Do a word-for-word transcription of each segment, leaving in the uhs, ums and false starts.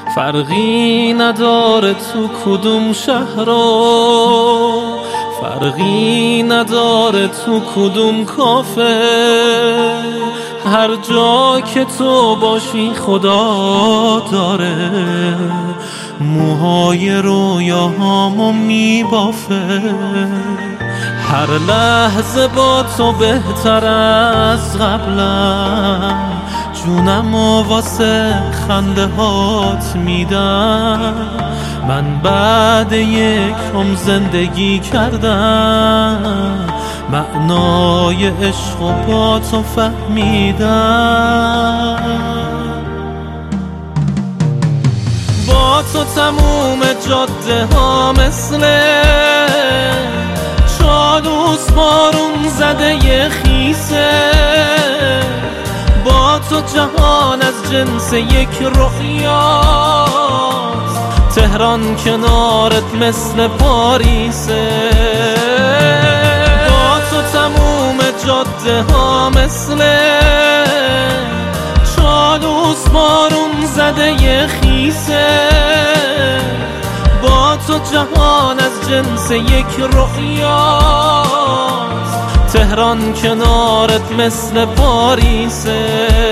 فرقی نداره تو کدوم شهرو، فرقی نداره تو کدوم کافه، هر جا که تو باشی خدا داره موهای رویاهامو میبافه. هر لحظه با تو بهتر از قبلم، جونمو واسه خنده هات میدم. من بعد یک عمر زندگی کردم، معنای عشق و با تو فهمیدم. با تو تموم جاده ها مثل چالوس بارون زده ی خیسه، با تو جهان از جنس یک رؤیاست، تهران کنارت مثل پاریسه. با تو تموم جاده ها مثل چالوس بارون زده ی خیسه، با تو جهان از جنس یک رؤیاست، تهران کنارت مثل پاریسه.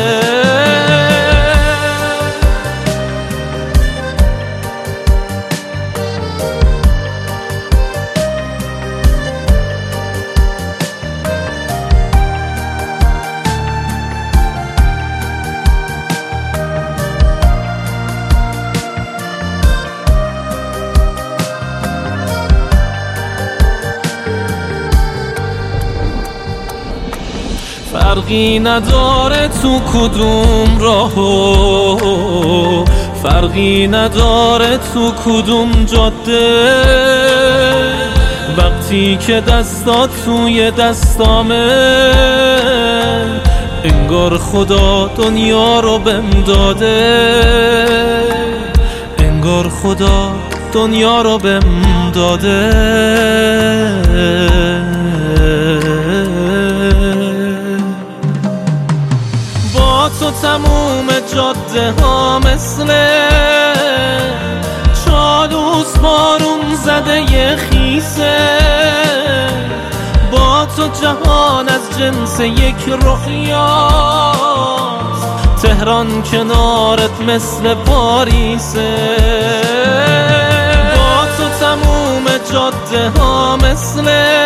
فرقی نداره تو کدوم راهو، فرقی نداره تو کدوم جاده، وقتی که دستات توی دستامه انگار خدا دنیا رو بهم داده، انگار خدا دنیا رو بهم داده. تو تموم جاده ها مثل چالوس بارون زده ی خیسه، با تو جهان از جنس یک رؤیاست، تهران کنارت مثل پاریسه. با تو تموم جاده ها مثل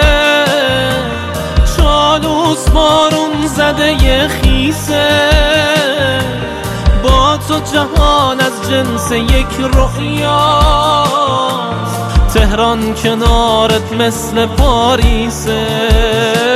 چالوس بارون زده ی خیسه، با تو جهان از جنس یک رؤیاست، تهران کنارت مثل پاریسه.